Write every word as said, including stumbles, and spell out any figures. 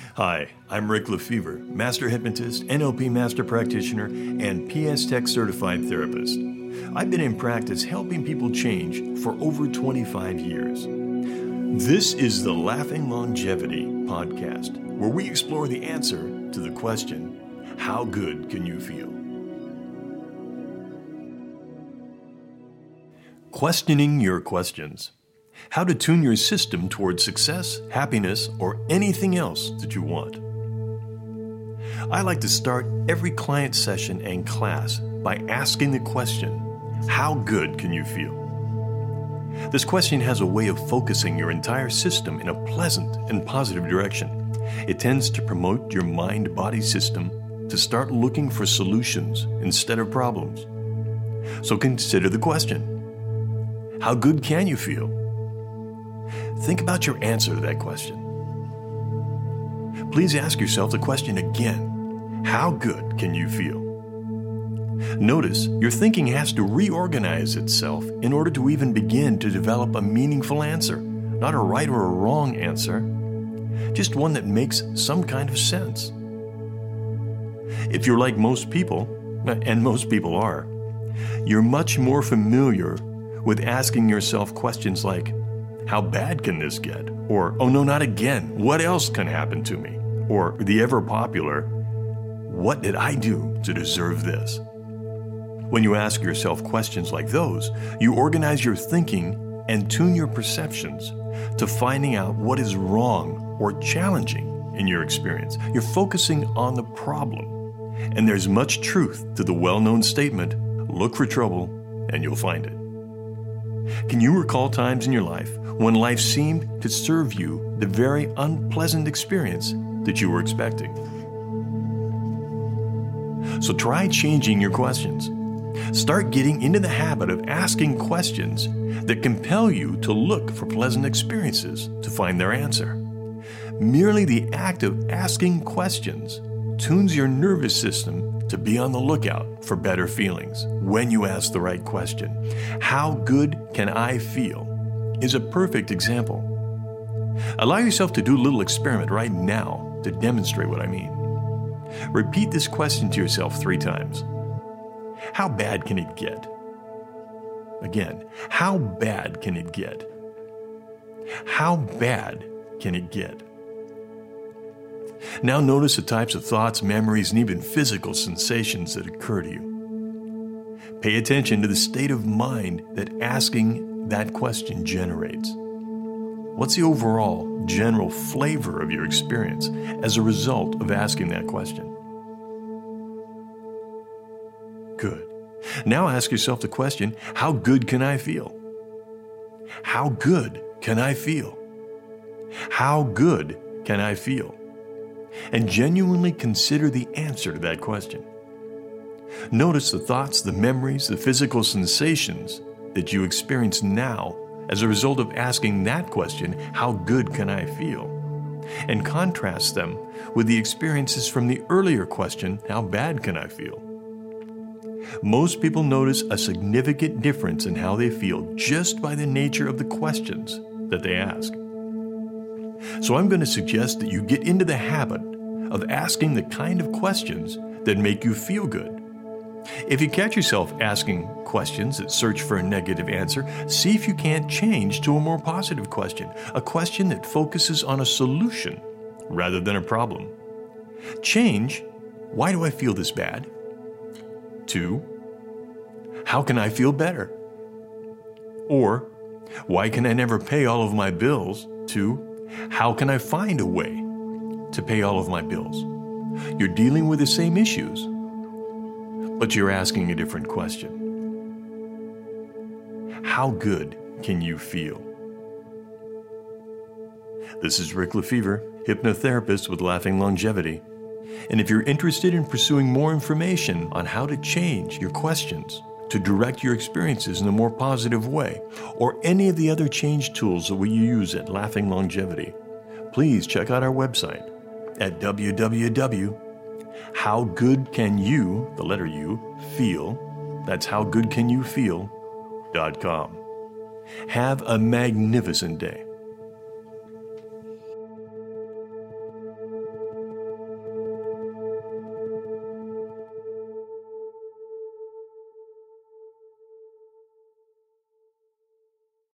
Hi, I'm Rick Lefevre, Master Hypnotist, N L P Master Practitioner, and P S Tech Certified Therapist. I've been in practice helping people change for over twenty-five years. This is the Laughing Longevity podcast, where we explore the answer to the question, how good can you feel? Questioning your questions. How to tune your system towards success, happiness, or anything else that you want. I like to start every client session and class by asking the question, how good can you feel? This question has a way of focusing your entire system in a pleasant and positive direction. It tends to promote your mind-body system to start looking for solutions instead of problems. So consider the question, how good can you feel? Think about your answer to that question. Please ask yourself the question again. How good can you feel? Notice your thinking has to reorganize itself in order to even begin to develop a meaningful answer, not a right or a wrong answer, just one that makes some kind of sense. If you're like most people, and most people are, you're much more familiar with asking yourself questions like, how bad can this get? Or, oh no, not again. What else can happen to me? Or the ever popular, what did I do to deserve this? When you ask yourself questions like those, you organize your thinking and tune your perceptions to finding out what is wrong or challenging in your experience. You're focusing on the problem. And there's much truth to the well-known statement, look for trouble and you'll find it. Can you recall times in your life when life seemed to serve you the very unpleasant experience that you were expecting? So try changing your questions. Start getting into the habit of asking questions that compel you to look for pleasant experiences to find their answer. Merely the act of asking questions tunes your nervous system to be on the lookout for better feelings when you ask the right question. How good can I feel is a perfect example. Allow yourself to do a little experiment right now to demonstrate what I mean. Repeat this question to yourself three times. How bad can it get? Again, how bad can it get? How bad can it get? Now notice the types of thoughts, memories, and even physical sensations that occur to you. Pay attention to the state of mind that asking that question generates. What's the overall general flavor of your experience as a result of asking that question? Good. Now ask yourself the question, how good can I feel? How good can I feel? How good can I feel? And genuinely consider the answer to that question. Notice the thoughts, the memories, the physical sensations that you experience now as a result of asking that question, how good can I feel? And contrast them with the experiences from the earlier question, how bad can I feel? Most people notice a significant difference in how they feel just by the nature of the questions that they ask. So I'm going to suggest that you get into the habit of asking the kind of questions that make you feel good. If you catch yourself asking questions that search for a negative answer, see if you can't change to a more positive question, a question that focuses on a solution rather than a problem. Change, why do I feel this bad? To, how can I feel better? Or, why can I never pay all of my bills? To, how can I find a way to pay all of my bills? You're dealing with the same issues, but you're asking a different question. How good can you feel? This is Rick Lefevre, hypnotherapist with Laughing Longevity. And if you're interested in pursuing more information on how to change your questions to direct your experiences in a more positive way, or any of the other change tools that we use at Laughing Longevity, please check out our website at w w w dot how good can you, the letter U, feel, that's how good can you feel dot com. Have a magnificent day.